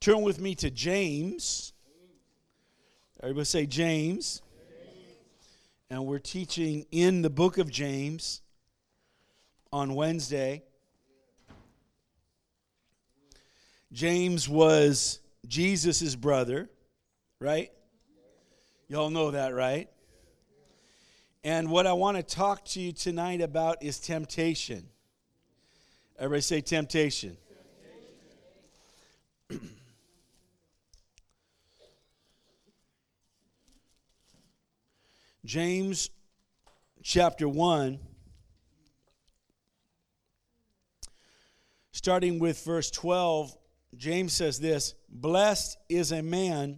Turn with me to James. Everybody say James. And we're teaching in the book of James on Wednesday. James was Jesus' brother, right? Y'all know that, right? And what I want to talk to you tonight about is temptation. Everybody say temptation. James chapter 1, starting with verse 12, James says this: "Blessed is a man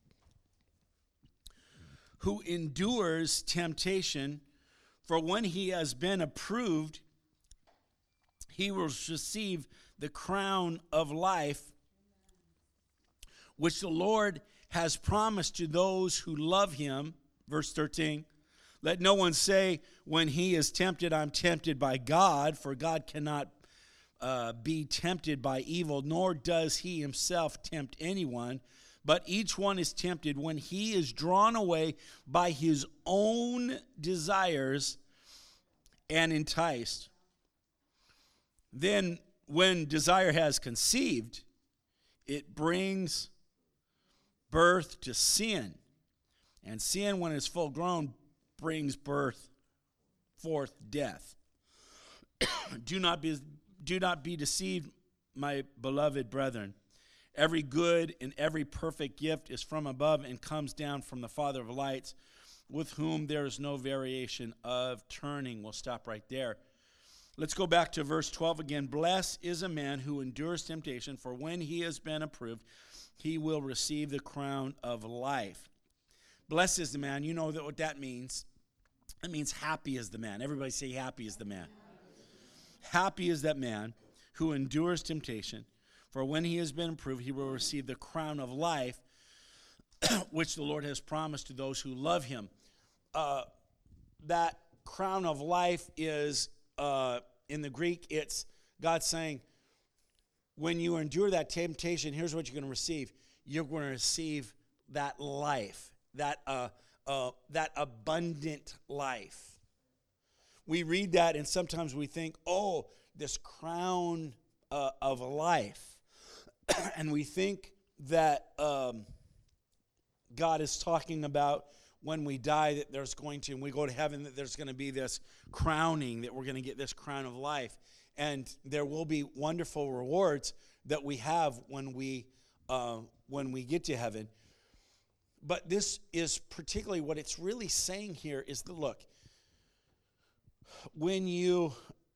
who endures temptation, for when he has been approved, he will receive the crown of life, which the Lord has promised to those who love him." Verse 13, "Let no one say when he is tempted, I'm tempted by God, for God cannot be tempted by evil, nor does he himself tempt anyone. But each one is tempted when he is drawn away by his own desires and enticed. Then when desire has conceived, it brings birth to sin. And sin, when it's full grown, brings forth death. Do not be deceived, my beloved brethren. Every good and every perfect gift is from above and comes down from the Father of lights, with whom there is no variation of turning." We'll stop right there. Let's go back to verse 12 again. "Blessed is a man who endures temptation, for when he has been approved, he will receive the crown of life." Blessed is the man. You know what that means. It means happy is the man. Everybody say happy is the man. Happy is that man who endures temptation, for when he has been approved, he will receive the crown of life, which the Lord has promised to those who love him. That crown of life is, in the Greek, it's God saying, when you endure that temptation, here's what you're going to receive. You're going to receive that life, that abundant life. We read that and sometimes we think, oh, this crown of life. And we think that God is talking about when we die that there's going to, and we go to heaven, that there's going to be this crowning, that we're going to get this crown of life. And there will be wonderful rewards that we have when we get to heaven. But this is particularly what it's really saying here is that, look, when you're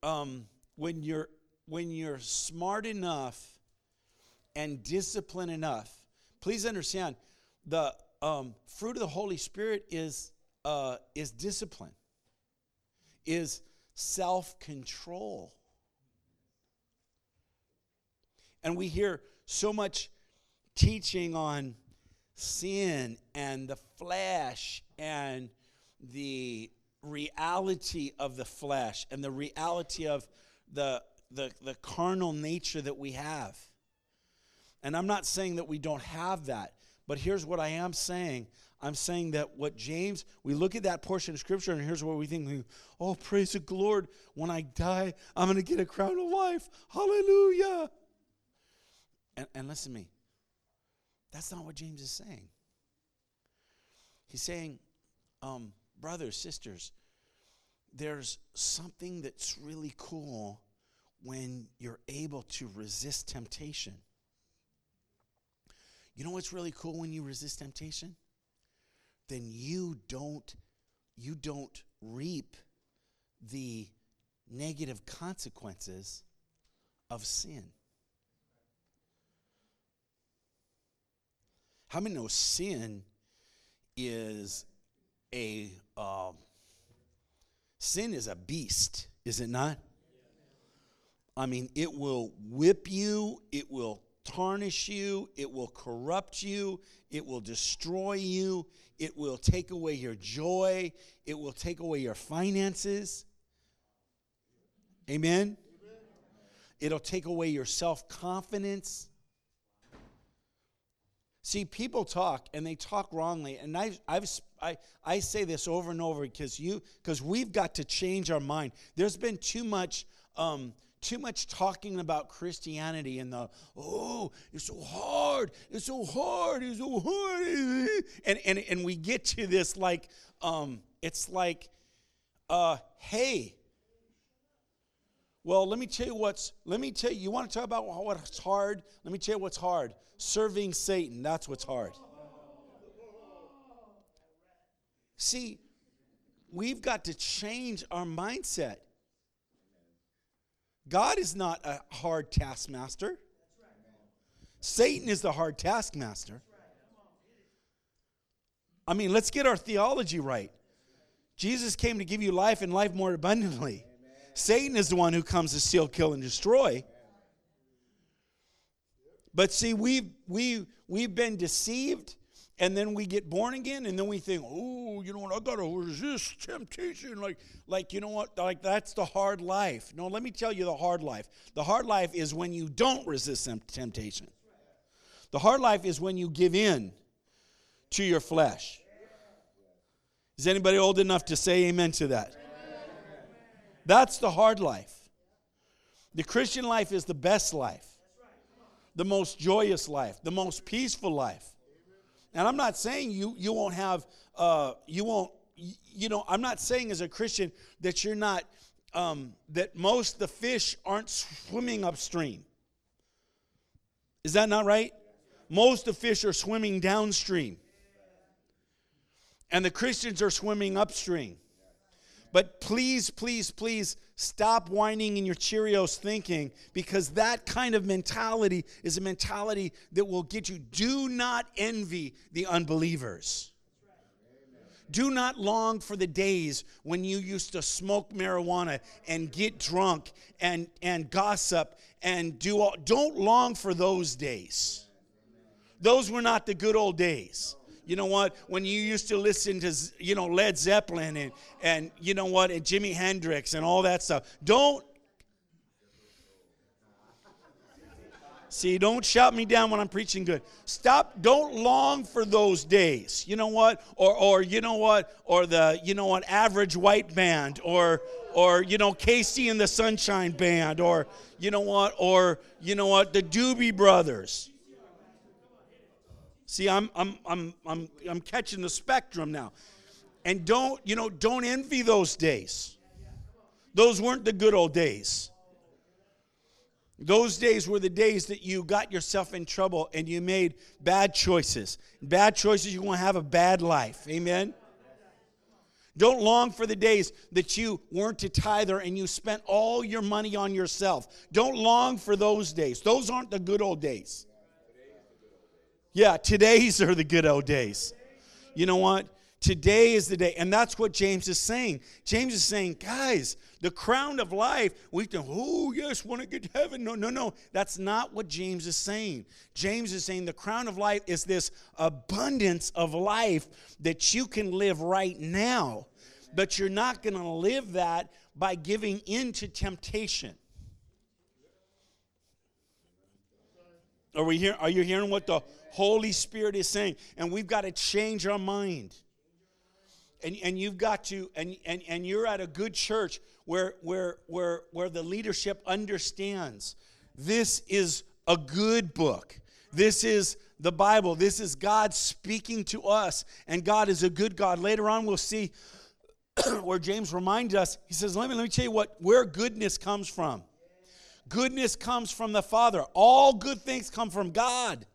smart enough and disciplined enough, please understand the fruit of the Holy Spirit is discipline, is self-control. And we hear so much teaching on sin and the flesh and the reality of the flesh and the reality of the carnal nature that we have. And I'm not saying that we don't have that, but here's what I am saying. I'm saying that what James, we look at that portion of Scripture and here's what we think, oh, praise the Lord, when I die, I'm going to get a crown of life. Hallelujah. And listen to me. That's not what James is saying. He's saying, brothers, sisters, there's something that's really cool when you're able to resist temptation. You know what's really cool when you resist temptation? Then you don't reap the negative consequences of sin. How many know sin is a beast, is it not? I mean, it will whip you, it will tarnish you, it will corrupt you, it will destroy you, it will take away your joy, it will take away your finances. Amen? It'll take away your self-confidence. See, people talk, and they talk wrongly, and I say this over and over because we've got to change our mind. There's been too much talking about Christianity and it's so hard, it's so hard, it's so hard, and we get to this like it's like hey. Well, let me tell you, you want to talk about what's hard? Let me tell you what's hard. Serving Satan, that's what's hard. See, we've got to change our mindset. God is not a hard taskmaster. Satan is the hard taskmaster. I mean, let's get our theology right. Jesus came to give you life and life more abundantly. Satan is the one who comes to steal, kill, and destroy. But see, we've been deceived, and then we get born again, and then we think, oh, you know what, I got to resist temptation. Like, you know what, like that's the hard life. No, let me tell you the hard life. The hard life is when you don't resist temptation. The hard life is when you give in to your flesh. Is anybody old enough to say amen to that? That's the hard life. The Christian life is the best life, the most joyous life, the most peaceful life. And I'm not saying you won't have, I'm not saying as a Christian that you're not, that most of the fish aren't swimming upstream. Is that not right? Most of the fish are swimming downstream. And the Christians are swimming upstream. But please, please, please stop whining in your Cheerios thinking, because that kind of mentality is a mentality that will get you. Do not envy the unbelievers. Do not long for the days when you used to smoke marijuana and get drunk and gossip and do all. Don't long for those days. Those were not the good old days. You know what? When you used to listen to, Led Zeppelin and you know what, and Jimi Hendrix and all that stuff. Don't shout me down when I'm preaching good. Stop. Don't long for those days. You know what? Or you know what? Or the, Average White Band, or Casey and the Sunshine Band, or the Doobie Brothers. See, I'm catching the spectrum now. And don't envy those days. Those weren't the good old days. Those days were the days that you got yourself in trouble and you made bad choices. Bad choices, you're going to have a bad life. Amen? Don't long for the days that you weren't a tither and you spent all your money on yourself. Don't long for those days. Those aren't the good old days. Yeah, today's are the good old days. You know what? Today is the day. And that's what James is saying. James is saying, guys, the crown of life, we think, oh, yes, want to get to heaven. No. That's not what James is saying. James is saying the crown of life is this abundance of life that you can live right now. But you're not going to live that by giving in to temptation. Are you hearing what the Holy Spirit is saying? And we've got to change our mind. And you've got to, and you're at a good church where the leadership understands this is a good book. This is the Bible. This is God speaking to us. And God is a good God. Later on we'll see where James reminds us, he says, let me tell you where goodness comes from. Goodness comes from the Father. All good things come from God.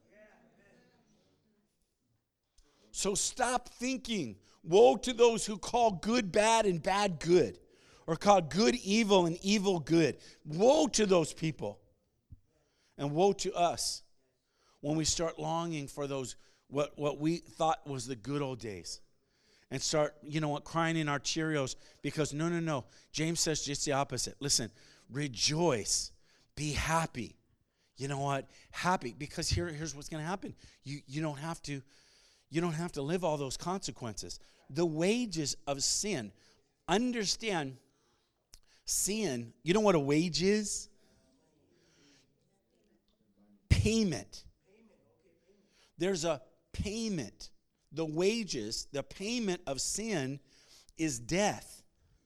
So stop thinking, woe to those who call good bad and bad good, or call good evil and evil good. Woe to those people. And woe to us when we start longing for those, what we thought was the good old days. And start, crying in our Cheerios because no. James says just the opposite. Listen, rejoice. Be happy. You know what? Happy, because here's what's going to happen. You don't have to live all those consequences. The wages of sin. Understand, sin, you know what a wage is? Payment. There's a payment, the wages, the payment of sin is death.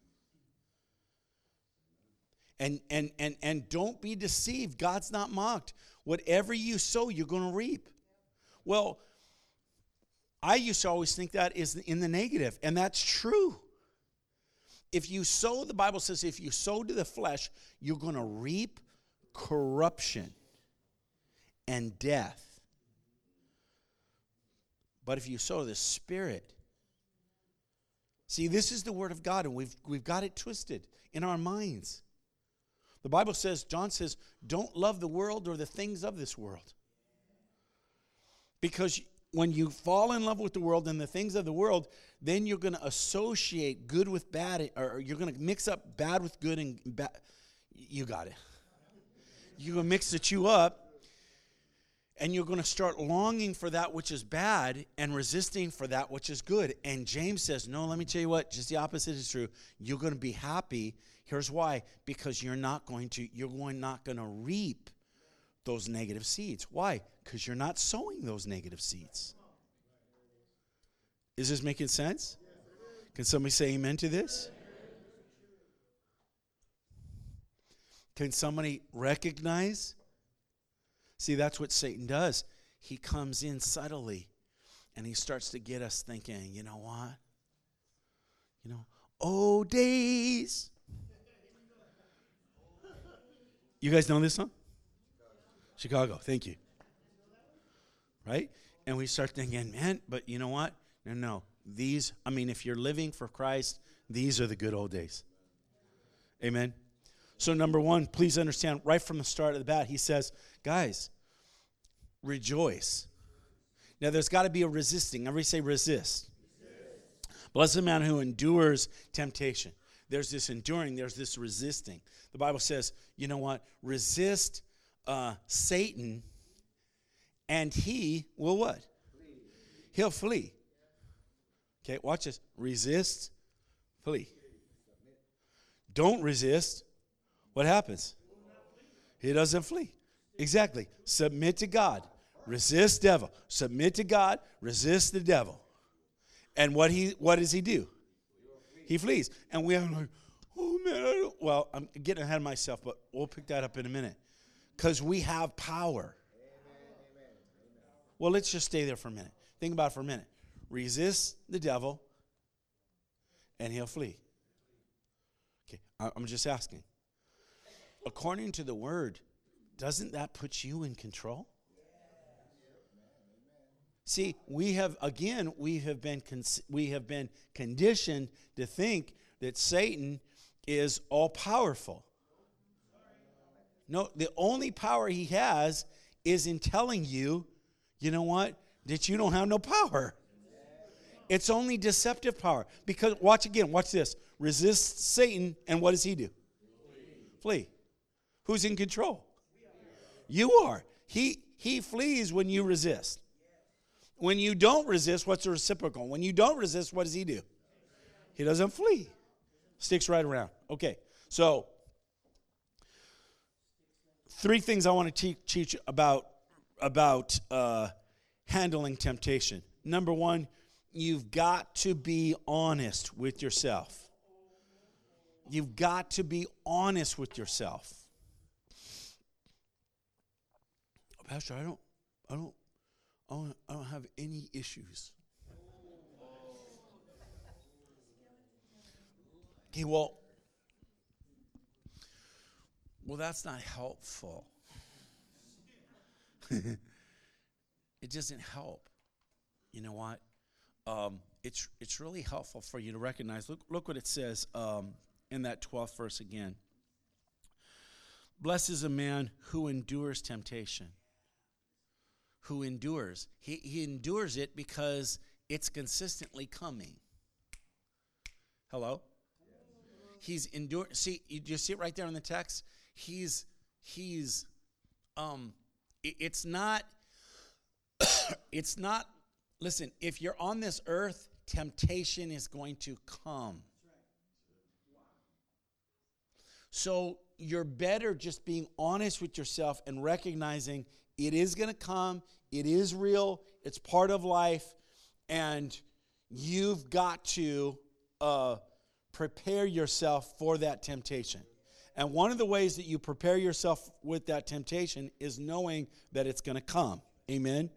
And don't be deceived. God's not mocked. Whatever you sow, you're going to reap. Well, I used to always think that is in the negative, and that's true. If you sow, the Bible says, if you sow to the flesh, you're going to reap corruption and death. But if you sow to the Spirit, see, this is the Word of God, and we've got it twisted in our minds. The Bible says, John says, don't love the world or the things of this world. Because when you fall in love with the world and the things of the world, then you're going to associate good with bad, or you're going to mix up bad with good and bad. You got it. You're going to mix the two up, and you're going to start longing for that which is bad and resisting for that which is good. And James says, no, let me tell you what, just the opposite is true. You're going to be happy. Here's why. Because you're not going to reap those negative seeds. Why? Because you're not sowing those negative seeds. Is this making sense? Can somebody say amen to this? Can somebody recognize? See, that's what Satan does. He comes in subtly, and he starts to get us thinking, you know what? Oh, days. You guys know this song? Chicago, thank you. Right? And we start thinking, man, but you know what? No. If you're living for Christ, these are the good old days. Amen? So number one, please understand, right from the start of the bat, he says, guys, rejoice. Now, there's got to be a resisting. Everybody say resist. Blessed the man who endures temptation. There's this enduring, there's this resisting. The Bible says, you know what? Resist Satan, and he will what? Flee. He'll flee. Okay, watch this. Resist, flee. Don't resist. What happens? He doesn't flee. Exactly. Submit to God. Resist devil. Submit to God. Resist the devil. And what does he do? He flees. And we are like, oh man, well, I'm getting ahead of myself, but we'll pick that up in a minute. Because we have power. Amen. Well, let's just stay there for a minute. Think about it for a minute. Resist the devil, and he'll flee. Okay, I'm just asking. According to the word, doesn't that put you in control? See, we have been conditioned to think that Satan is all powerful. No, the only power he has is in telling you, you know what, that you don't have no power. It's only deceptive power. Because, watch this. Resist Satan, and what does he do? Flee. Who's in control? You are. He flees when you resist. When you don't resist, what's the reciprocal? When you don't resist, what does he do? He doesn't flee. Sticks right around. Okay, so 3 things I want to teach about handling temptation. Number 1, you've got to be honest with yourself. You've got to be honest with yourself. Pastor, I don't have any issues. Okay, well, that's not helpful. It doesn't help. You know what? It's really helpful for you to recognize. Look what it says in that 12th verse again. Blessed is a man who endures temptation. Who endures. He endures it because it's consistently coming. Hello? He's enduring. See, you see it right there in the text? It's not, listen, if you're on this earth, temptation is going to come. So you're better just being honest with yourself and recognizing it is going to come, It is real. It's part of life. And you've got to prepare yourself for that temptation. And one of the ways that you prepare yourself with that temptation is knowing that it's going to come. Amen?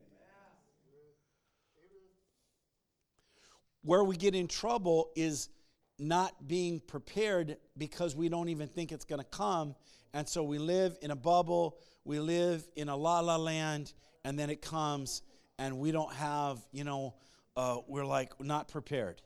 Where we get in trouble is not being prepared because we don't even think it's going to come. And so we live in a bubble. We live in a la-la land. And then it comes and we don't have, we're like not prepared.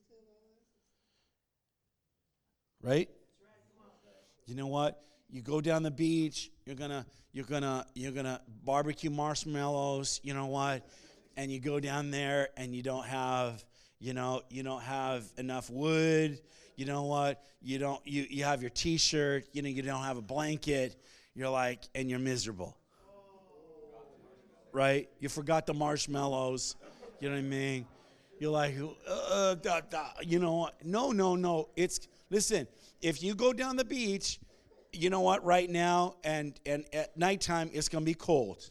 Right? You know what? You go down the beach, you're gonna barbecue marshmallows, you know what? And you go down there and you don't have, you don't have enough wood, you know what? You have your t-shirt, you don't have a blanket, you're like, and you're miserable. Right? You forgot the marshmallows, you know what I mean? You're like, No. Listen, if you go down the beach, you know what, right now, and at nighttime, it's going to be cold.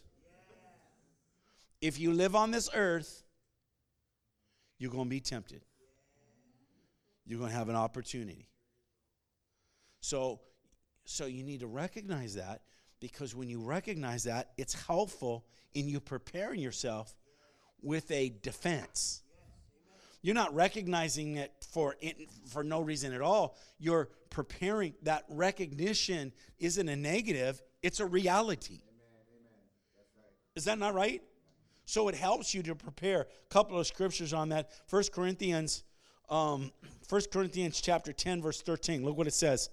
If you live on this earth, you're going to be tempted. You're going to have an opportunity. So you need to recognize that, because when you recognize that, it's helpful in you preparing yourself with a defense. You're not recognizing it for no reason at all. You're preparing. That recognition isn't a negative. It's a reality. Amen. That's right. Is that not right? So it helps you to prepare. A couple of scriptures on that. 1 Corinthians chapter 10, verse 13. Look what it says.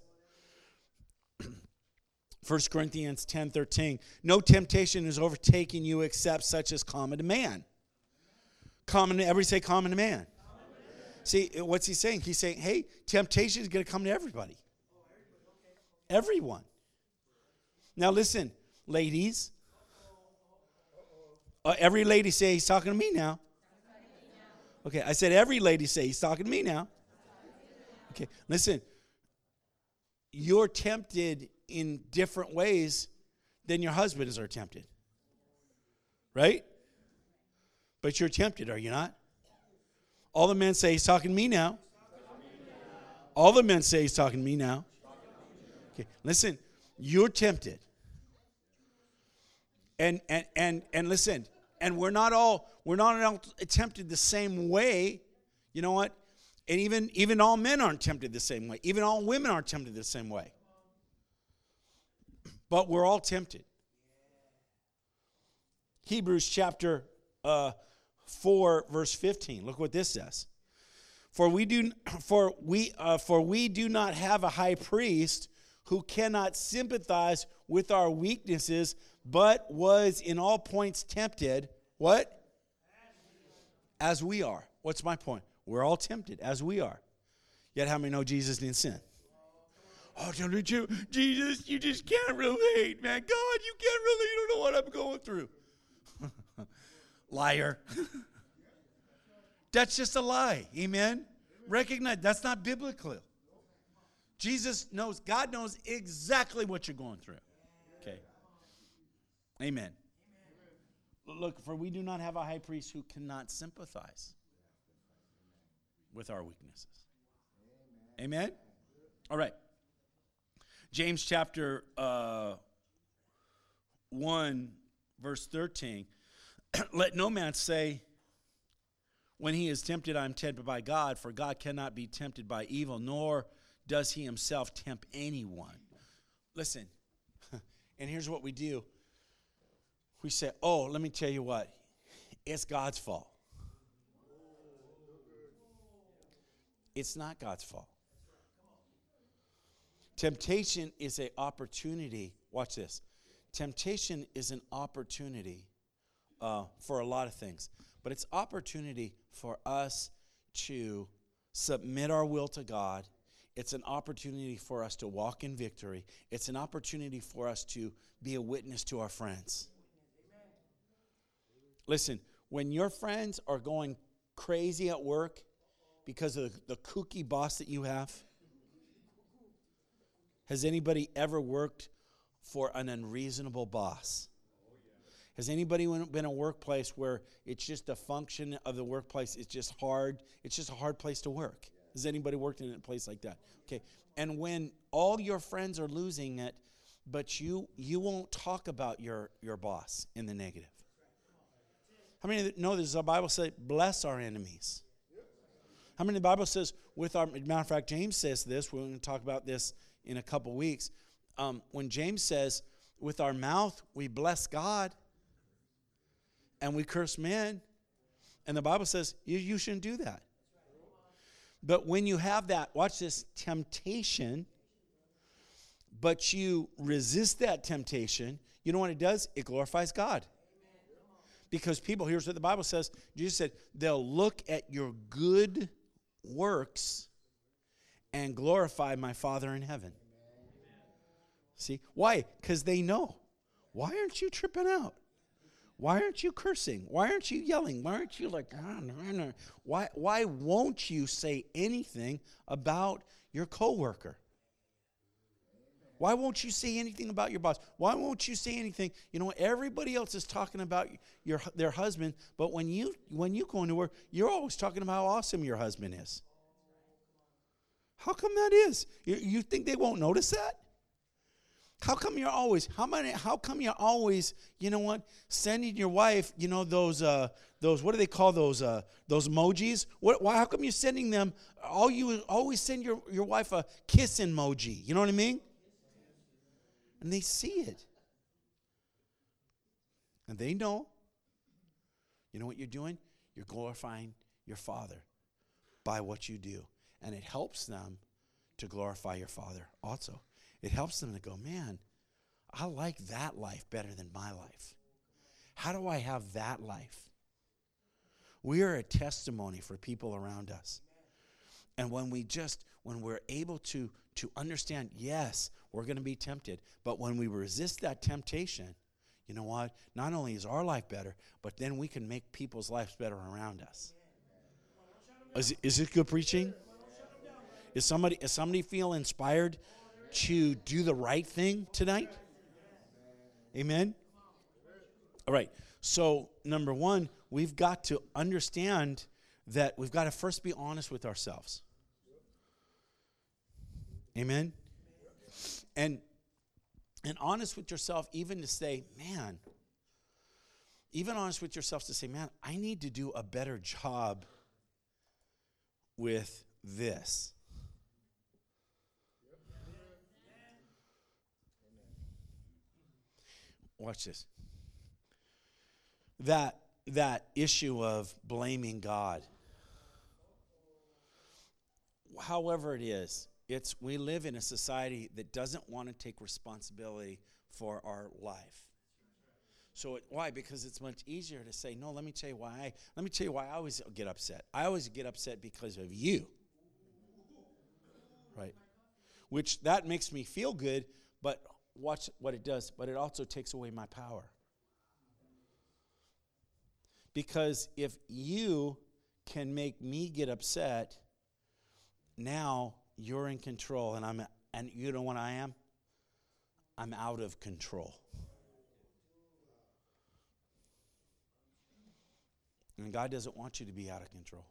1 Corinthians 10:13. No temptation is overtaking you except such as common to man. Everybody say common to man. See, what's he saying? He's saying, hey, temptation is going to come to everybody. Everyone. Now listen, ladies. Every lady say, he's talking to me now. Okay, I said every lady say, he's talking to me now. Okay, listen. You're tempted in different ways than your husbands are tempted. Right? But you're tempted, are you not? All the men say, he's talking to me now. All the men say, he's talking to me now. Okay, listen, you're tempted. And listen, and we're not all tempted the same way. You know what? And even all men aren't tempted the same way. Even all women aren't tempted the same way. But we're all tempted. Hebrews chapter 4 verse 15. Look what this says. For we do not have a high priest who cannot sympathize with our weaknesses, but was in all points tempted. What? As we are. What's my point? We're all tempted as we are. Yet how many know Jesus didn't sin? Oh, Jesus, you just can't relate, man. God, you can't relate. You don't know what I'm going through. Liar. That's just a lie. Amen? Recognize that's not biblical. Jesus knows, God knows exactly what you're going through. Okay. Amen. Look, for we do not have a high priest who cannot sympathize with our weaknesses. Amen? All right. James chapter 1, verse 13. Let no man say, when he is tempted, I am tempted by God, for God cannot be tempted by evil, nor does he himself tempt anyone. Listen, and here's what we do. We say, oh, let me tell you what. It's God's fault. It's not God's fault. Temptation is an opportunity. Watch this. Temptation is an opportunity for a lot of things. But it's opportunity for us to submit our will to God. It's an opportunity for us to walk in victory. It's an opportunity for us to be a witness to our friends. Listen, when your friends are going crazy at work because of the kooky boss that you have, has anybody ever worked for an unreasonable boss? Has anybody been in a workplace where it's just a function of the workplace? It's just hard. It's just a hard place to work. Has anybody worked in a place like that? Okay. And when all your friends are losing it, but you won't talk about your boss in the negative. How many know this? The Bible says, bless our enemies. How many the Bible says, matter of fact, James says this. We're going to talk about this in a couple weeks. When James says, with our mouth we bless God and we curse men. And the Bible says, you shouldn't do that. But when you have that, watch this, temptation, but you resist that temptation, you know what it does? It glorifies God. Because people, here's what the Bible says. Jesus said, they'll look at your good works and glorify my Father in heaven. See? Why? Because they know. Why aren't you tripping out? Why aren't you cursing? Why aren't you yelling? Why aren't you like, why won't you say anything about your coworker? Why won't you say anything about your boss? Why won't you say anything? You know, everybody else is talking about their husband, but when you go into work, you're always talking about how awesome your husband is. How come that is? You think they won't notice that? How come you're always, you know what, sending your wife, you know, those what do they call those emojis? How come you're sending them, you always send your wife a kiss emoji, you know what I mean? And they see it. And they know. You know what you're doing? You're glorifying your Father by what you do. And it helps them to glorify your Father also. It helps them to go, man, I like that life better than my life. How do I have that life? We are a testimony for people around us. And when we're able to understand, yes, we're going to be tempted, but when we resist that temptation, you know what? Not only is our life better, but then we can make people's lives better around us. Is it good preaching? Is somebody feel inspired to do the right thing tonight? Amen? All right. So, number one, we've got to understand that we've got to first be honest with ourselves. Amen? And honest with yourself, even to say, man, even honest with yourself to say, man, I need to do a better job with this. Watch this. That issue of blaming God. However it is, we live in a society that doesn't want to take responsibility for our life. So why? Because it's much easier to say, no, let me tell you why I always get upset. I always get upset because of you. Right? Which that makes me feel good, but watch what it does, but it also takes away my power. Because if you can make me get upset, now you're in control, and you know what I am? I'm out of control. And God doesn't want you to be out of control.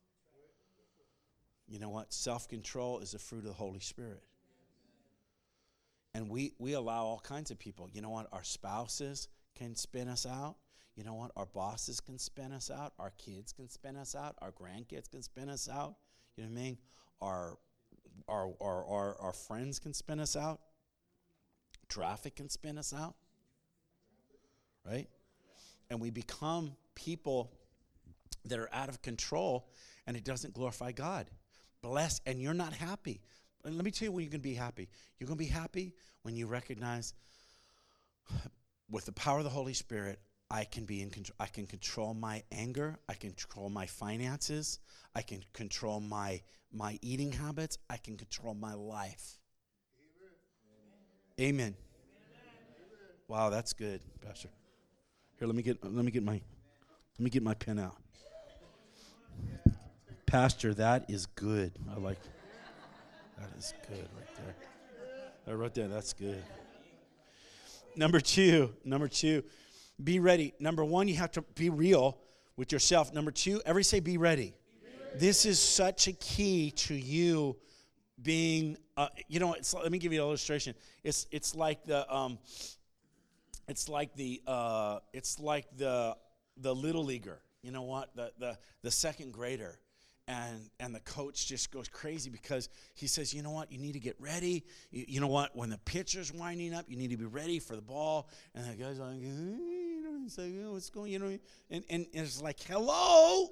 You know what? Self-control is a fruit of the Holy Spirit. And we allow all kinds of people. You know what? Our spouses can spin us out. You know what? Our bosses can spin us out. Our kids can spin us out. Our grandkids can spin us out. You know what I mean? Our friends can spin us out. Traffic can spin us out. Right? And we become people that are out of control, and it doesn't glorify God. Blessed, and you're not happy. And let me tell you when you can be happy. You're going to be happy when you recognize, with the power of the Holy Spirit, I can be in control. I can control my anger. I can control my finances. I can control my eating habits. I can control my life. Amen. Wow, that's good, Pastor. Here, let me get my pen out. Pastor, that is good. I like that is good right there. I wrote that. That's good. Number two. Be ready. Number one, you have to be real with yourself. Number two, everybody say be ready. This is such a key to you being, let me give you an illustration. It's like the little leaguer. You know what? The second grader. And the coach just goes crazy because he says, you know what, you need to get ready. You know what, when the pitcher's winding up, you need to be ready for the ball. And the guy's like, it's like, what's going, and it's like, hello.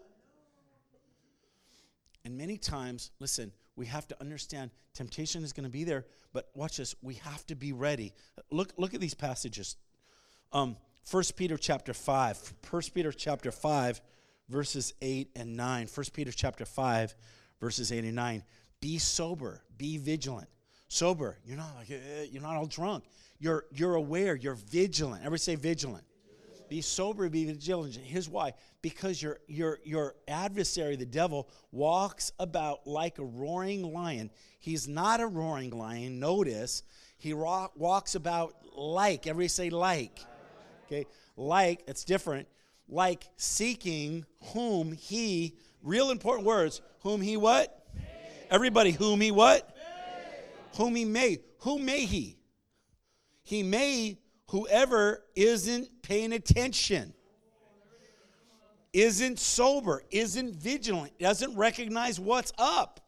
And many times, listen, we have to understand temptation is going to be there, but watch this, we have to be ready. Look at these passages. 1 Peter chapter 5. 1 Peter chapter 5. Verses 8 and 9. 1 Peter chapter 5, verses 8 and 9. Be sober, be vigilant. Sober, you're not all drunk. You're aware, you're vigilant. Everybody say vigilant. Be sober, be vigilant. Here's why. Because your adversary, the devil, walks about like a roaring lion. He's not a roaring lion. Notice, he walks about like. Everybody say like. Okay, like, it's different. Like seeking whom he, real important words, whom he what? May. Everybody, whom he what? May. Whom he may. Who may he? He may whoever isn't paying attention, isn't sober, isn't vigilant, doesn't recognize what's up.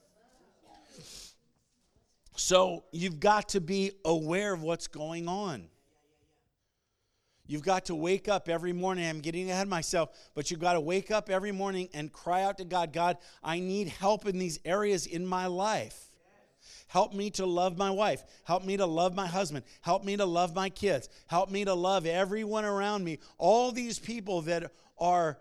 So you've got to be aware of what's going on. You've got to wake up every morning. I'm getting ahead of myself, but you've got to wake up every morning and cry out to God, God, I need help in these areas in my life. Help me to love my wife. Help me to love my husband. Help me to love my kids. Help me to love everyone around me. All these people that are,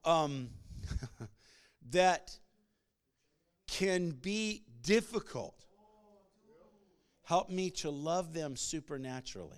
that can be difficult. Help me to love them supernaturally.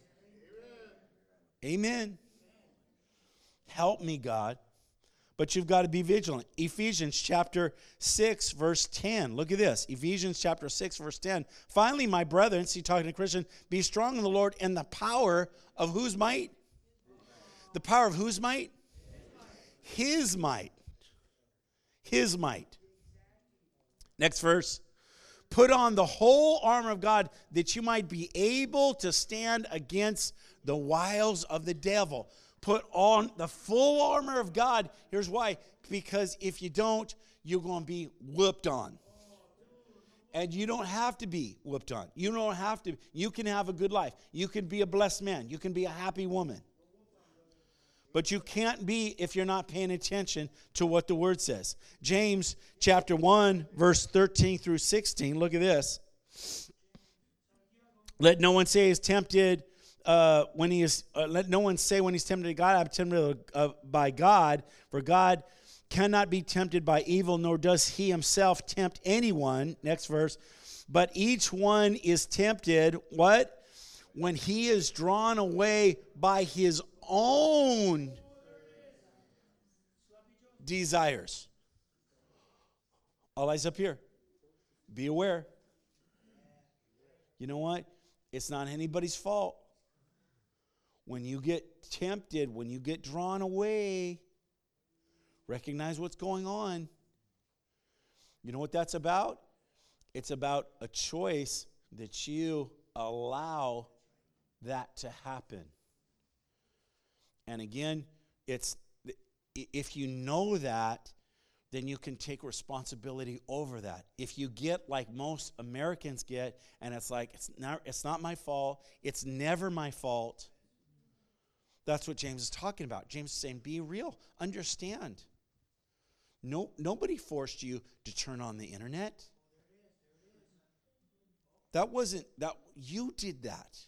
Amen. Help me, God. But you've got to be vigilant. Ephesians chapter 6, verse 10. Look at this. Ephesians chapter 6, verse 10. Finally, my brethren, see, talking to Christian, be strong in the Lord and the power of whose might? The power of whose might? His might. His might. Next verse. Put on the whole armor of God that you might be able to stand against the wiles of the devil. Put on the full armor of God. Here's why. Because if you don't, you're going to be whooped on. And you don't have to be whooped on. You don't have to. You can have a good life. You can be a blessed man. You can be a happy woman. But you can't be if you're not paying attention to what the Word says. James chapter 1, verse 13 through 16. Look at this. Let no one say he's tempted when he is. Let no one say when he's tempted by God, I'm tempted by God. For God cannot be tempted by evil, nor does he himself tempt anyone. Next verse. But each one is tempted, what? When he is drawn away by his own desires. All eyes up here. Be aware. You know what? It's not anybody's fault. When you get tempted, when you get drawn away, recognize what's going on. You know what that's about? It's about a choice that you allow that to happen. And again, it's if you know that, then you can take responsibility over that. If you get like most Americans get, and it's like, it's not my fault, it's never my fault. That's what James is talking about. James is saying, be real, understand. Nobody forced you to turn on the internet. You did that.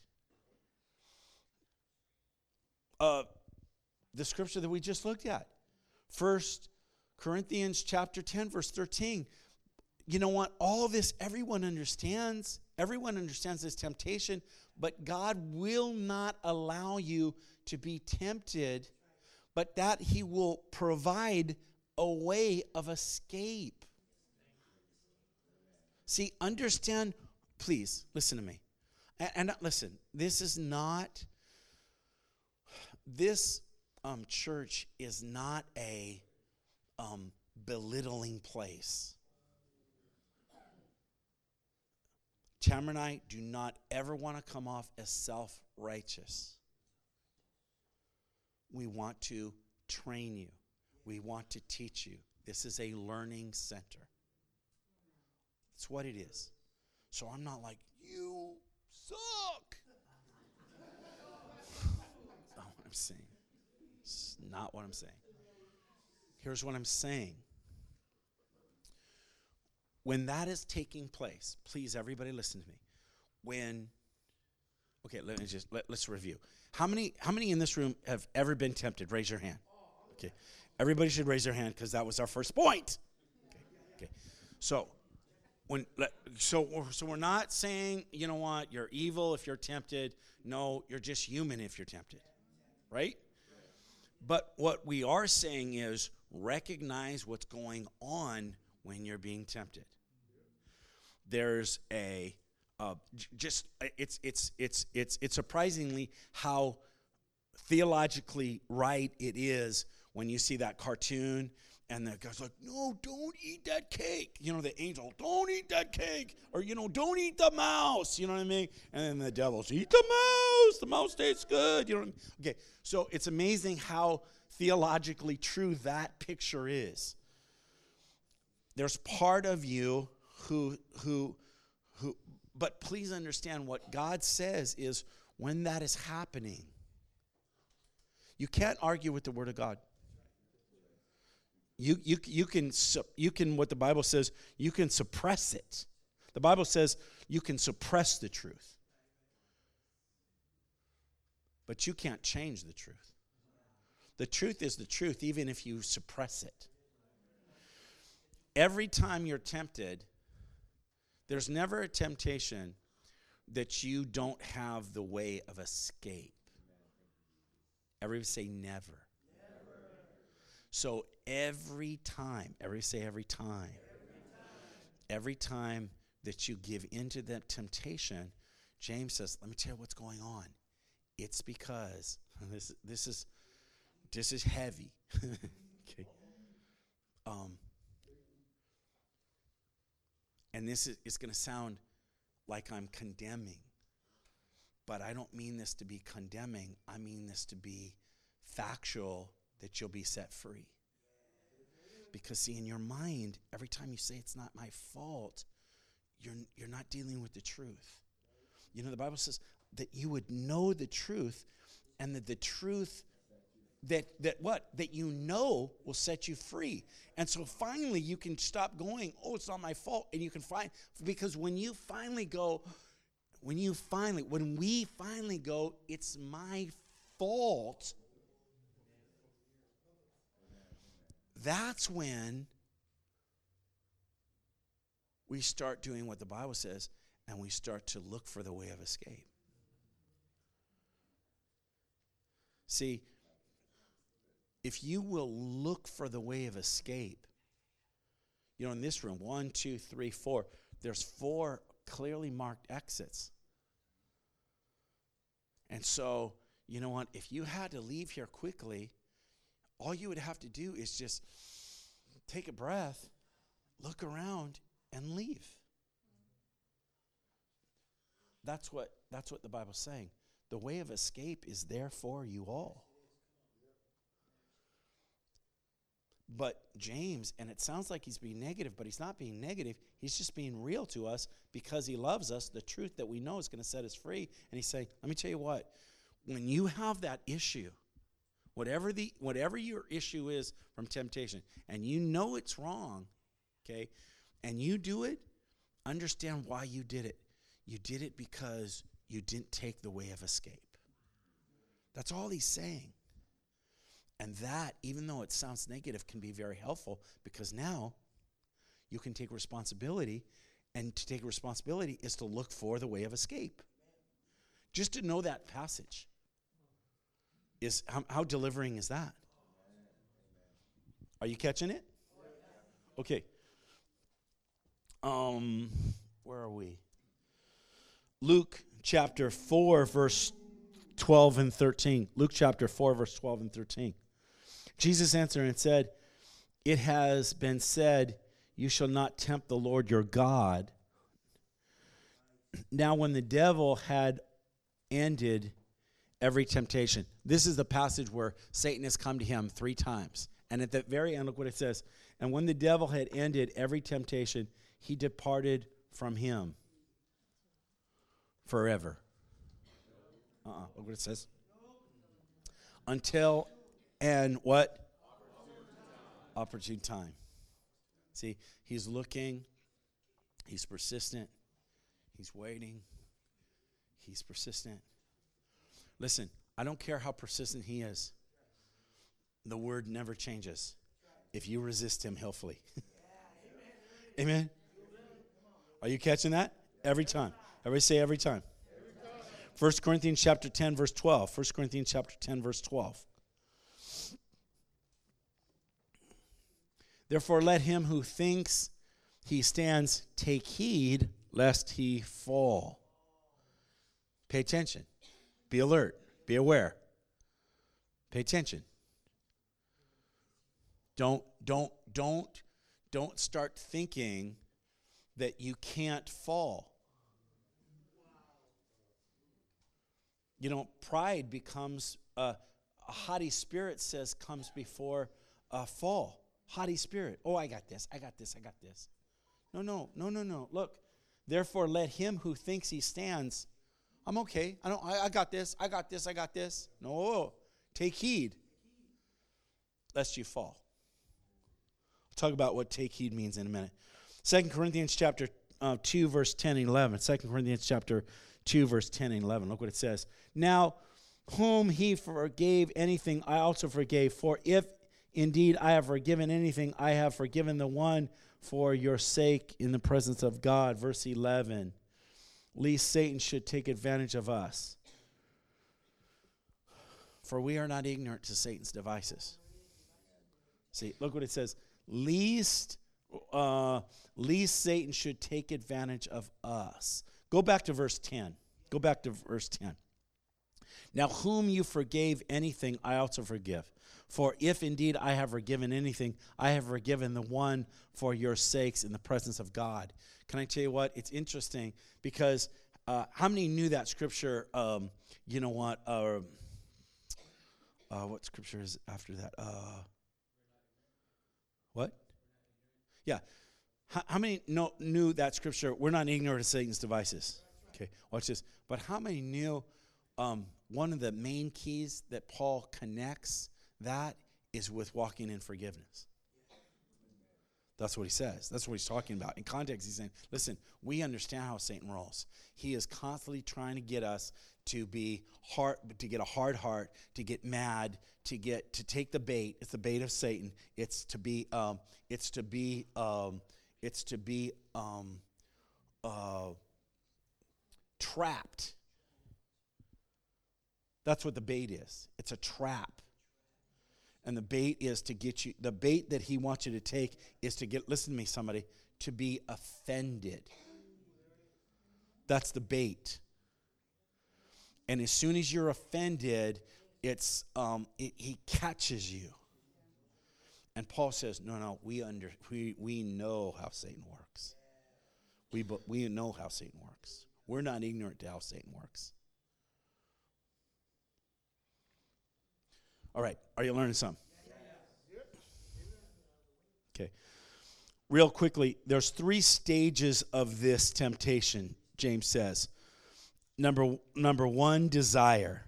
The scripture that we just looked at, 1 Corinthians chapter 10, verse 13. You know what? All of this, everyone understands. Everyone understands this temptation, but God will not allow you to be tempted, but that he will provide a way of escape. See, understand, please, listen to me. And listen, this is not this church is not a belittling place. Tamara and I do not ever want to come off as self-righteous. We want to train you. We want to teach you. This is a learning center. That's what it is. So I'm not like, you suck. That's not what I'm saying. It's not what I'm saying. Here's what I'm saying. When that is taking place, please, everybody listen to me. Let's review. How many in this room have ever been tempted? Raise your hand. Okay. Everybody should raise their hand because that was our first point. Okay. So we're not saying, you know what, you're evil if you're tempted. No, you're just human if you're tempted. Right? But what we are saying is recognize what's going on when you're being tempted. There's it's surprisingly how theologically right it is when you see that cartoon and the guy's like, no, don't eat that cake. You know, the angel, don't eat that cake. Or, don't eat the mouse. You know what I mean? And then the devil's, eat the mouse. The mouse tastes good. You know what I mean? Okay, so it's amazing how theologically true that picture is. There's part of you who, but please understand what God says is when that is happening, you can't argue with the Word of God. You can, what the Bible says, you can suppress it. The Bible says you can suppress the truth. But you can't change the truth. The truth is the truth, even if you suppress it. Every time you're tempted, there's never a temptation that you don't have the way of escape. Everybody say never. So every time that you give into that temptation, James says, let me tell you what's going on. It's because, this is heavy. Okay. And this is going to sound like I'm condemning. But I don't mean this to be condemning. I mean this to be factual, that you'll be set free. Because see, in your mind, every time you say it's not my fault, you're not dealing with the truth. You know, the Bible says that you would know the truth, and that the truth that you know will set you free. And so finally you can stop going, oh, it's not my fault. And you can find, because when we finally go, it's my fault, that's when we start doing what the Bible says, and we start to look for the way of escape. See, if you will look for the way of escape, in this room, 1, 2, 3, 4, there's 4 clearly marked exits. And so, you know what? If you had to leave here quickly, all you would have to do is just take a breath, look around, and leave. That's what the Bible's saying. The way of escape is there for you all. But James, and it sounds like he's being negative, but he's not being negative. He's just being real to us because he loves us. The truth that we know is going to set us free. And he's saying, let me tell you what, when you have that issue, whatever your issue is from temptation, and you know it's wrong, okay, and you do it, understand why you did it. You did it because you didn't take the way of escape. That's all he's saying. And that, even though it sounds negative, can be very helpful, because now you can take responsibility, and to take responsibility is to look for the way of escape. Just to know that passage is how delivering is that? Are you catching it? Okay. Where are we? Luke chapter 4, verse 12 and 13. Luke chapter 4, verse 12 and 13. Jesus answered and said, "It has been said, you shall not tempt the Lord your God." Now when the devil had ended every temptation. This is the passage where Satan has come to him 3 times. And at the very end, look what it says. And when the devil had ended every temptation, he departed from him forever. Look what it says. Until and what? Opportune time. See, he's looking. He's persistent. He's waiting. He's persistent. Listen, I don't care how persistent he is. The word never changes. If you resist him, he'll flee. Amen? Are you catching that? Every time. Everybody say every time. 1 Corinthians chapter 10, verse 12. 1 Corinthians chapter 10, verse 12. Therefore, let him who thinks he stands take heed lest he fall. Pay attention. Be alert. Be aware. Pay attention. Don't start thinking that you can't fall. You know, pride becomes a haughty spirit says comes before a fall. Haughty spirit. Oh, I got this. I got this. I got this. No. Look, therefore let him who thinks he stands. I'm okay. I got this. I got this. I got this. No. Take heed lest you fall. I'll talk about what take heed means in a minute. 2 Corinthians chapter 2, verse 10 and 11. 2 Corinthians chapter 2, verse 10 and 11. Look what it says. Now, whom he forgave anything, I also forgave. For if indeed I have forgiven anything, I have forgiven the one for your sake in the presence of God. Verse 11. Lest Satan should take advantage of us. For we are not ignorant to Satan's devices. See, look what it says. Lest Satan should take advantage of us. Go back to verse 10. Go back to verse 10. Now whom you forgave anything, I also forgive. For if indeed I have forgiven anything, I have forgiven the one for your sakes in the presence of God. Can I tell you what? It's interesting because how many knew that scripture? You know what? What scripture is after that? What? Yeah. How many knew that scripture? We're not ignorant of Satan's devices. Okay, watch this. But how many knew one of the main keys that Paul connects that is with walking in forgiveness? That's what he says. That's what he's talking about. In context, he's saying, listen, we understand how Satan rolls. He is constantly trying to get us to be hard, to get a hard heart, to get mad, to take the bait. It's the bait of Satan. It's to be trapped. That's what the bait is. It's a trap. And the bait is to get you, the bait that he wants you to take is to get, listen to me, somebody, to be offended. That's the bait. And as soon as you're offended, he catches you. And Paul says, no, we know how Satan works. We know how Satan works. We're not ignorant to how Satan works. All right, are you learning something? Okay. Real quickly, there's 3 stages of this temptation, James says. Number 1, desire.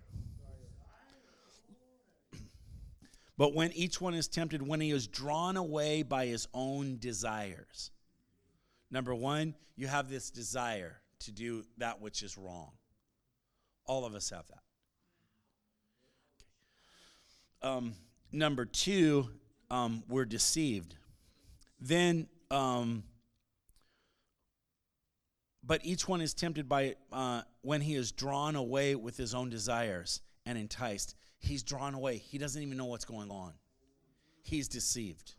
But when each one is tempted, when he is drawn away by his own desires. Number 1, you have this desire to do that which is wrong. All of us have that. Number 2, we're deceived. Then, but each one is tempted by when he is drawn away with his own desires and enticed. He's drawn away. He doesn't even know what's going on. He's deceived.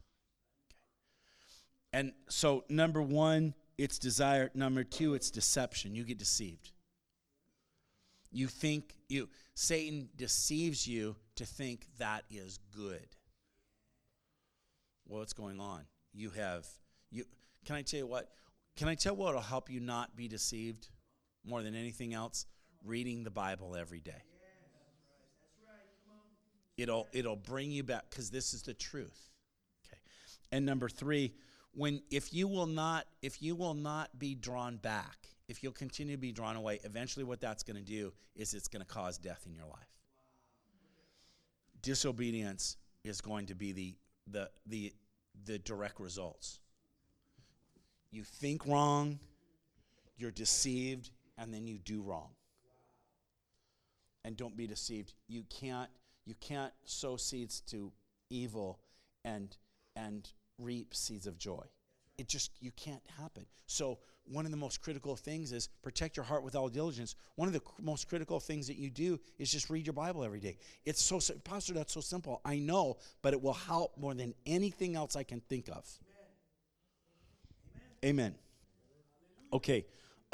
And so, number 1, it's desire. Number 2, it's deception. You get deceived. Satan deceives you to think that is good. Well, what's going on? Can I tell you what? Can I tell what will help you not be deceived more than anything else? Reading the Bible every day. It'll bring you back, because this is the truth. Okay. And number 3, if you will not be drawn back, if you'll continue to be drawn away, eventually what that's going to do is it's going to cause death in your life. Disobedience is going to be the direct results. You think wrong, you're deceived, and then you do wrong. And don't be deceived. You can't sow seeds to evil and reap seeds of joy. You can't happen. So one of the most critical things is protect your heart with all diligence. One of the most critical things that you do is just read your Bible every day. It's so, Pastor, that's so simple. I know, but it will help more than anything else I can think of. Amen. Okay.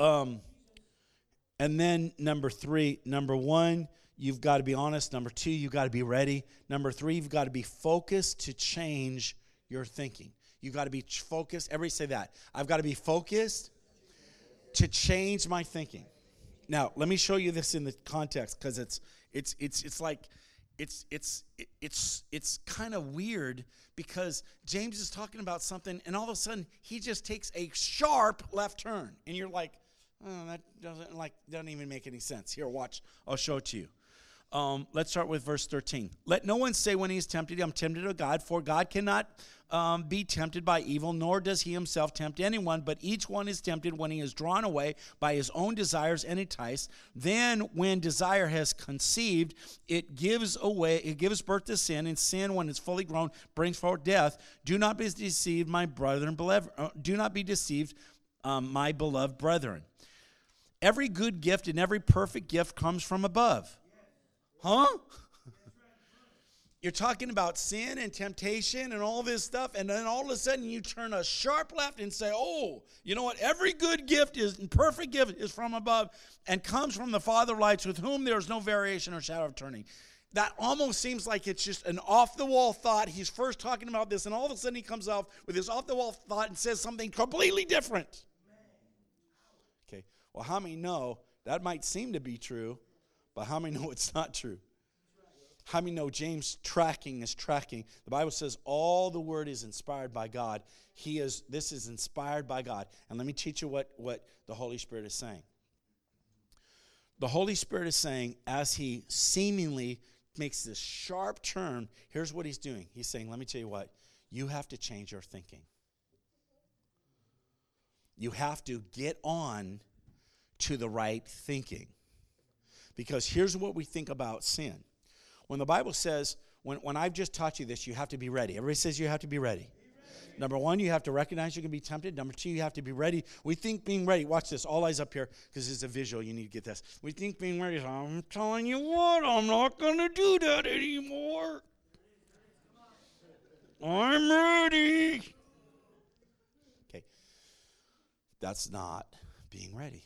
And then number 3, number 1, you've got to be honest. Number 2, you've got to be ready. Number 3, you've got to be focused to change your thinking. You've got to be focused. Everybody say that. I've got to be focused to change my thinking. Now, let me show you this in the context, because it's kind of weird, because James is talking about something, and all of a sudden he just takes a sharp left turn, and you're like, oh, that doesn't even make any sense. Here, watch. I'll show it to you. Let's start with verse 13. Let no one say when he is tempted, I'm tempted of God, for God cannot be tempted by evil, nor does he himself tempt anyone, but each one is tempted when he is drawn away by his own desires and enticed. Then when desire has conceived, it gives birth to sin, and sin, when it's fully grown, brings forth death. Do not be deceived, my brethren, my beloved brethren. Every good gift and every perfect gift comes from above. Huh? You're talking about sin and temptation and all this stuff, and then all of a sudden you turn a sharp left and say, oh, you know what? Every good gift and perfect gift is from above and comes from the Father of lights, with whom there is no variation or shadow of turning. That almost seems like it's just an off-the-wall thought. He's first talking about this, and all of a sudden he comes out with this off-the-wall thought and says something completely different. Okay, well, how many know that might seem to be true, but how many know it's not true? How many know James is tracking? The Bible says all the word is inspired by God. This is inspired by God. And let me teach you what the Holy Spirit is saying. The Holy Spirit is saying, as he seemingly makes this sharp turn, here's what he's doing. He's saying, let me tell you what, you have to change your thinking. You have to get on to the right thinking. Because here's what we think about sin. When the Bible says, when I've just taught you this, you have to be ready. Everybody says you have to be ready. Number 1, you have to recognize you can be tempted. Number 2, you have to be ready. We think being ready, watch this, all eyes up here, because it's a visual, you need to get this. We think being ready is, I'm telling you what, I'm not going to do that anymore. I'm ready. Okay, that's not being ready.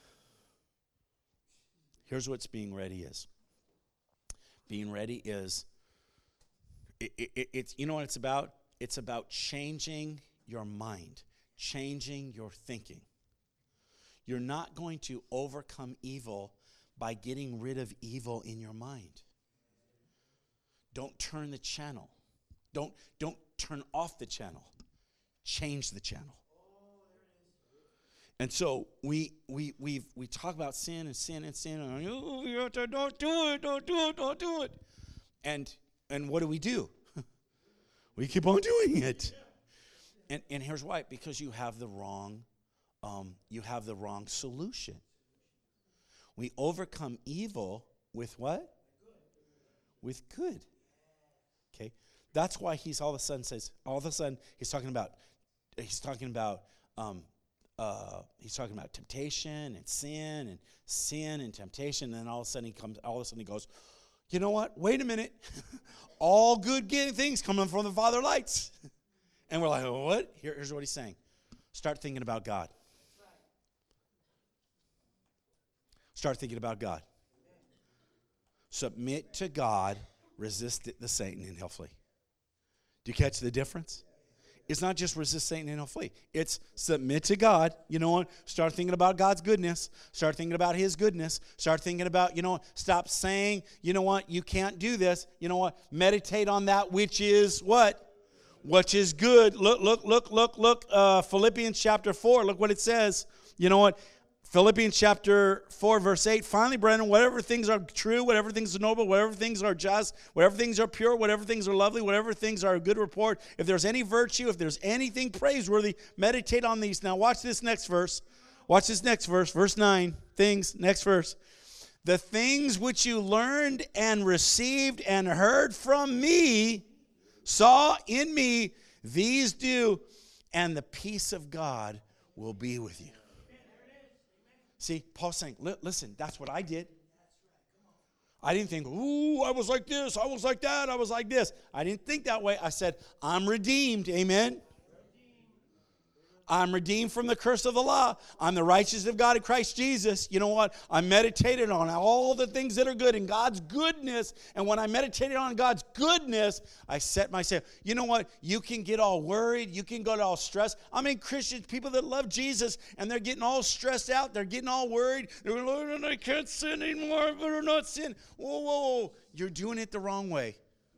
Here's what being ready is. Being ready is, it's, you know what it's about? It's about changing your mind, changing your thinking. You're not going to overcome evil by getting rid of evil in your mind. Don't turn the channel. Don't turn off the channel. Change the channel. And so we talk about sin and sin and sin. And, don't do it. And what do? We keep on doing it. And here's why: because you have the wrong solution. We overcome evil with what? With good. Okay, that's why he's all of a sudden he's talking about temptation and sin and temptation. And then all of a sudden he goes, you know what? Wait a minute. All good things coming from the Father of lights. And we're like, oh, what? Here's what he's saying. Start thinking about God. Start thinking about God. Submit to God, resist the Satan, and he'll flee. Do you catch the difference? It's not just resist Satan and he'll flee. It's submit to God. You know what? Start thinking about God's goodness. Start thinking about his goodness. Start thinking about, stop saying, you know what? You can't do this. You know what? Meditate on that which is what? Which is good. Look. Philippians chapter 4. Look what it says. You know what? Philippians chapter 4, verse 8, finally, brethren, whatever things are true, whatever things are noble, whatever things are just, whatever things are pure, whatever things are lovely, whatever things are a good report, if there's any virtue, if there's anything praiseworthy, meditate on these. Now watch this next verse. Watch this next verse, verse 9, next verse. The things which you learned and received and heard from me, saw in me, these do, and the peace of God will be with you. See, Paul's saying, listen, that's what I did. I didn't think, I was like this, I was like that, I was like this. I didn't think that way. I said, I'm redeemed, amen? I'm redeemed from the curse of the law. I'm the righteousness of God in Christ Jesus. You know what? I meditated on all the things that are good in God's goodness. And when I meditated on God's goodness, I set myself, you know what? You can get all worried. You can get all stressed. I mean, Christians, people that love Jesus, and they're getting all stressed out. They're getting all worried. They're going, Lord, I can't sin anymore. I better not sin. Whoa. You're doing it the wrong way.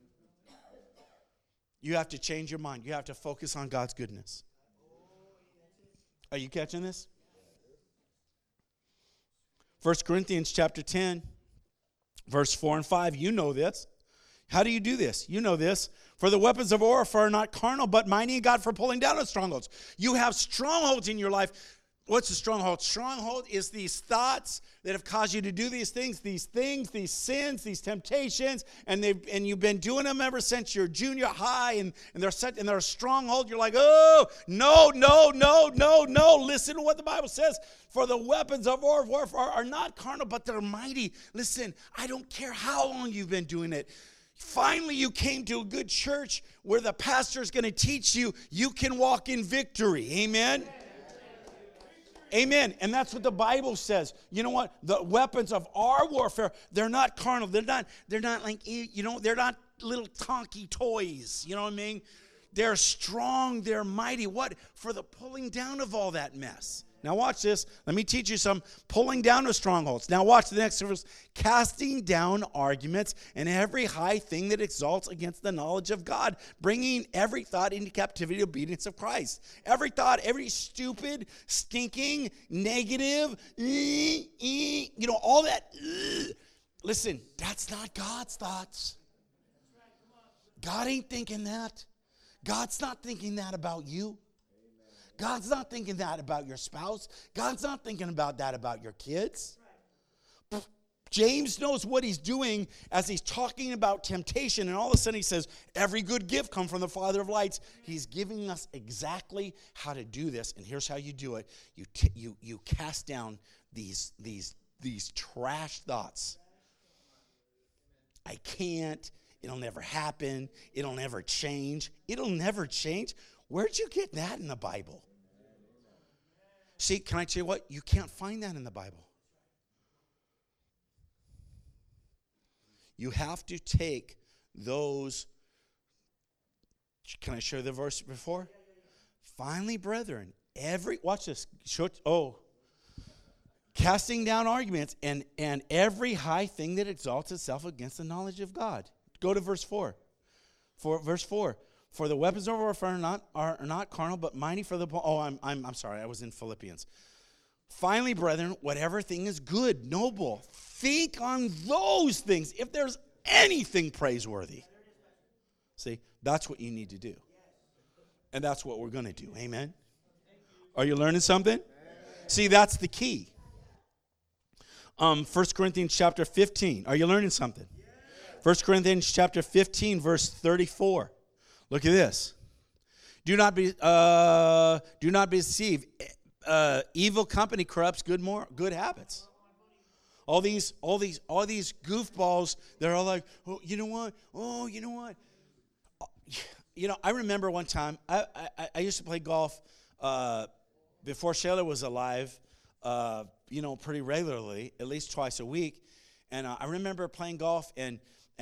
You have to change your mind. You have to focus on God's goodness. Are you catching this? 1 Corinthians chapter 10, verse 4 and 5. You know this. How do you do this? You know this. For the weapons of warfare are not carnal, but mighty in God for pulling down of strongholds. You have strongholds in your life. What's a stronghold? Stronghold is these thoughts that have caused you to do these things, these sins, these temptations, and you've been doing them ever since you're junior high, and they're a stronghold. You're like, oh, no. Listen to what the Bible says. For the weapons of warfare are not carnal, but they're mighty. Listen, I don't care how long you've been doing it. Finally, you came to a good church where the pastor's going to teach you can walk in victory. Amen? Amen. And that's what the Bible says. You know what? The weapons of our warfare, they're not carnal. They're not like, they're not little tonky toys. You know what I mean? They're strong. They're mighty. What? For the pulling down of all that mess. Now watch this. Let me teach you some pulling down of strongholds. Now watch the next verse. Casting down arguments and every high thing that exalts against the knowledge of God, bringing every thought into captivity to obedience of Christ. Every thought, every stupid, stinking, negative, all that. Listen, that's not God's thoughts. God ain't thinking that. God's not thinking that about you. God's not thinking that about your spouse. God's not thinking about that about your kids. James knows what he's doing as he's talking about temptation, and all of a sudden he says, every good gift comes from the Father of lights. He's giving us exactly how to do this, and here's how you do it. You cast down these trash thoughts. I can't. It'll never happen. It'll never change. It'll never change. Where'd you get that in the Bible? See, can I tell you what? You can't find that in the Bible. You have to take those. Can I show the verse before? Finally, brethren, watch this. Casting down arguments and every high thing that exalts itself against the knowledge of God. Go to verse 4. Verse 4. For the weapons of warfare are not carnal, but mighty for the. I'm sorry. I was in Philippians. Finally, brethren, whatever thing is good, noble, think on those things. If there's anything praiseworthy, see, that's what you need to do, and that's what we're going to do. Amen. Are you learning something? See, that's the key. 1 Corinthians chapter 15. Are you learning something? 1 Corinthians chapter 15, verse 34. Look at this. Do not be deceived. Evil company corrupts good habits. All these goofballs, they're all like, oh, you know what? Oh, you know what? I remember one time I used to play golf before Shayla was alive. Pretty regularly, at least twice a week. And I remember playing golf, and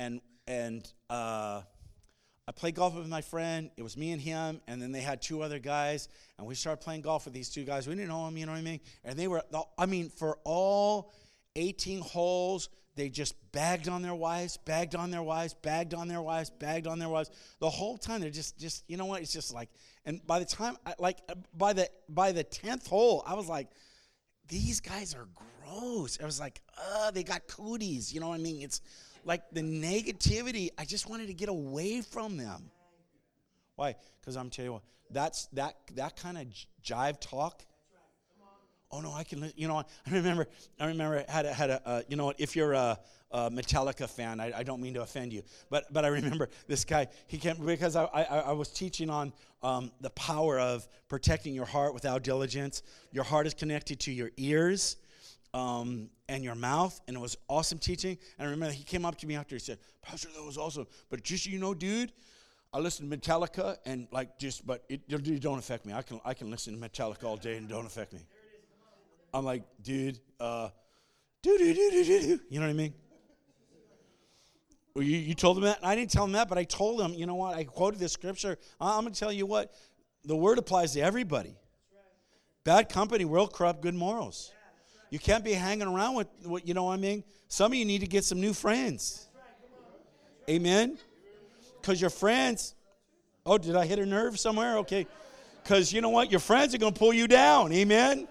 I played golf with my friend. It was me and him, and then they had two other guys, and we started playing golf with these two guys. We didn't know them, you know what I mean? And they were, for all 18 holes, they just bagged on their wives, bagged on their wives, bagged on their wives, bagged on their wives. The whole time, they're just you know what? It's just like, and by the time, by the 10th hole, I was like, these guys are gross. I was like, they got cooties, you know what I mean? It's like the negativity, I just wanted to get away from them. Why? Because I'm telling you what, that kind of jive talk. Oh no, I can. You know, I remember. Had a. You know what? If you're a Metallica fan, I don't mean to offend you, but I remember this guy. He came because I was teaching on the power of protecting your heart without diligence. Your heart is connected to your ears. And your mouth, and it was awesome teaching. And I remember he came up to me after, he said, Pastor, that was awesome. But just, you know, dude, I listen to Metallica, and but it don't affect me. I can listen to Metallica all day and it don't affect me. I'm like, dude, you know what I mean? Well, you told him that? I didn't tell him that, but I told him, you know what? I quoted this scripture. I'm going to tell you what, the word applies to everybody. Bad company will corrupt good morals. You can't be hanging around with what, you know what I mean? Some of you need to get some new friends. Amen? Because your friends, oh, did I hit a nerve somewhere? Okay. Because you know what? Your friends are going to pull you down. Amen?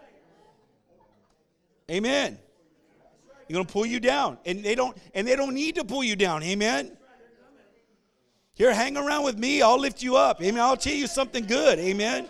Amen. They're going to pull you down. And they don't need to pull you down. Amen? Here, hang around with me. I'll lift you up. Amen. I'll tell you something good. Amen?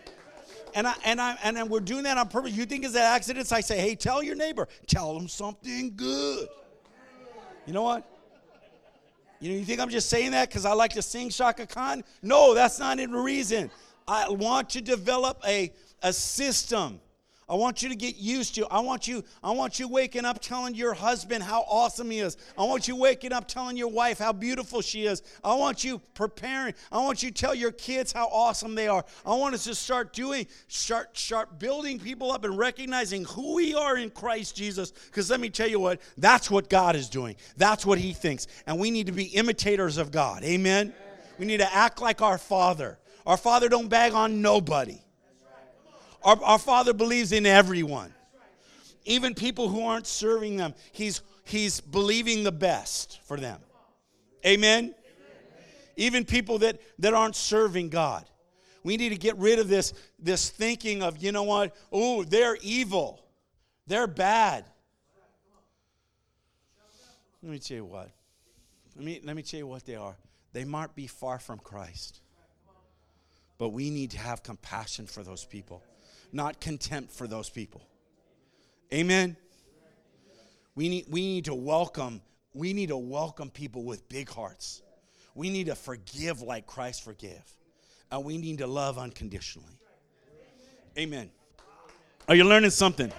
And we're doing that on purpose. You think it's an accident? I say, hey, tell your neighbor. Tell them something good. You know what? You think I'm just saying that because I like to sing Shaka Khan? No, that's not the reason. I want to develop a system. I want you to get used to. I want you waking up telling your husband how awesome he is. I want you waking up telling your wife how beautiful she is. I want you preparing. I want you to tell your kids how awesome they are. I want us to start building people up and recognizing who we are in Christ Jesus. Because let me tell you what, that's what God is doing. That's what he thinks. And we need to be imitators of God. Amen? We need to act like our Father. Our Father don't bag on nobody. Our Father believes in everyone. Even people who aren't serving them, He's believing the best for them. Amen? Even people that aren't serving God. We need to get rid of this thinking of, you know what? Oh, they're evil. They're bad. Let me tell you what. Let me tell you what they are. They might be far from Christ. But we need to have compassion for those people. Not contempt for those people. Amen. We need to welcome people with big hearts. We need to forgive like Christ forgave. And we need to love unconditionally. Amen. Are you learning something?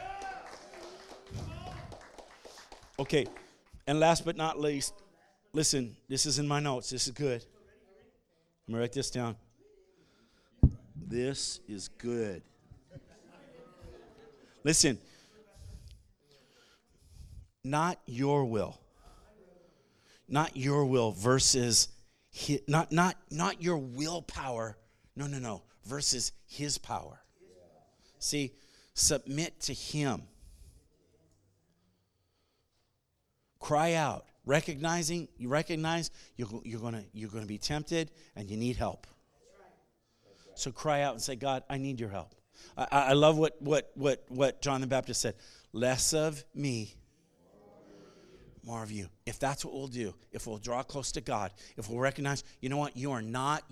Okay. And last but not least, listen, this is in my notes. This is good. I'm going to write this down. This is good. Listen, not your will versus not your willpower. No, versus his power. See, submit to him. Cry out, recognizing you recognize you're going to be tempted and you need help. So cry out and say, God, I need your help. I love what John the Baptist said. Less of me, more of you. If that's what we'll do, if we'll draw close to God, if we'll recognize, you know what, you are not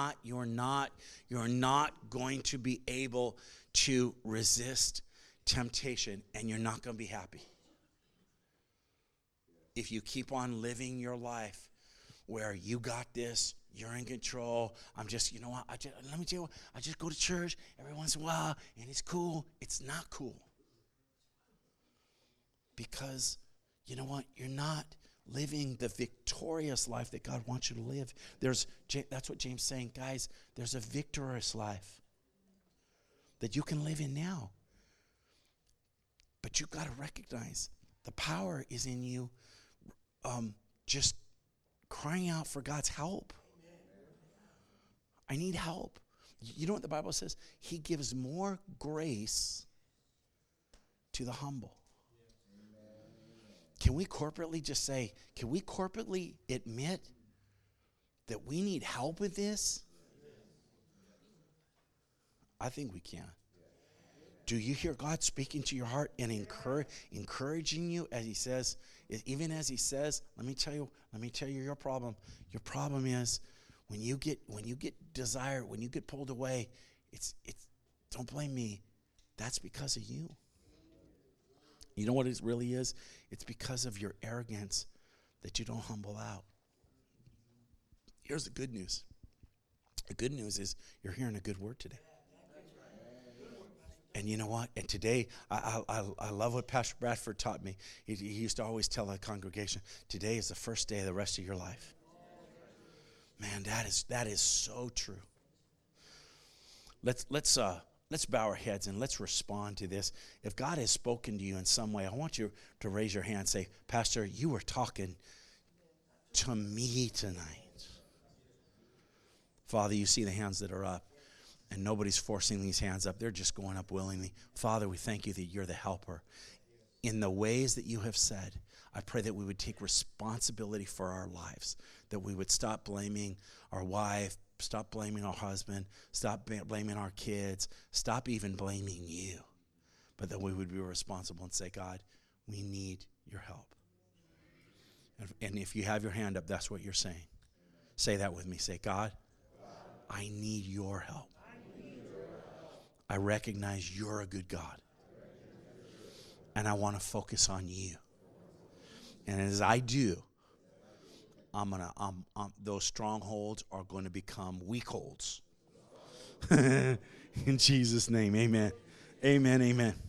going to be able to resist temptation, and you're not going to be happy. If you keep on living your life where you got this, you're in control. I'm just, you know what, let me tell you what, I just go to church every once in a while, and it's cool. It's not cool. Because, you know what, you're not living the victorious life that God wants you to live. That's what James is saying. Guys, there's a victorious life that you can live in now. But you've got to recognize The power is in you just crying out for God's help. I need help. You know what the Bible says? He gives more grace to the humble. Can we corporately just say, can we corporately admit that we need help with this? I think we can. Do you hear God speaking to your heart and encouraging you as he says, even as he says, let me tell you your problem. Your problem is when you get desired, when you get pulled away, it's don't blame me. That's because of you. You know what it really is? It's because of your arrogance that you don't humble out. Here's the good news. The good news is you're hearing a good word today. And you know what? And today, I love what Pastor Bradford taught me. He used to always tell the congregation, today is the first day of the rest of your life. Man, that is so true. Let's bow our heads and let's respond to this. If God has spoken to you in some way, I want you to raise your hand and say, Pastor, you were talking to me tonight. Father, you see the hands that are up. And nobody's forcing these hands up. They're just going up willingly. Father, we thank you that you're the helper. In the ways that you have said, I pray that we would take responsibility for our lives, that we would stop blaming our wife, stop blaming our husband, stop blaming our kids, stop even blaming you, but that we would be responsible and say, God, we need your help. And if you have your hand up, that's what you're saying. Say that with me. Say, God, I need your help. I recognize you're a good God. And I want to focus on you. And as I do, those strongholds are going to become weakholds. In Jesus' name, amen. Amen, amen.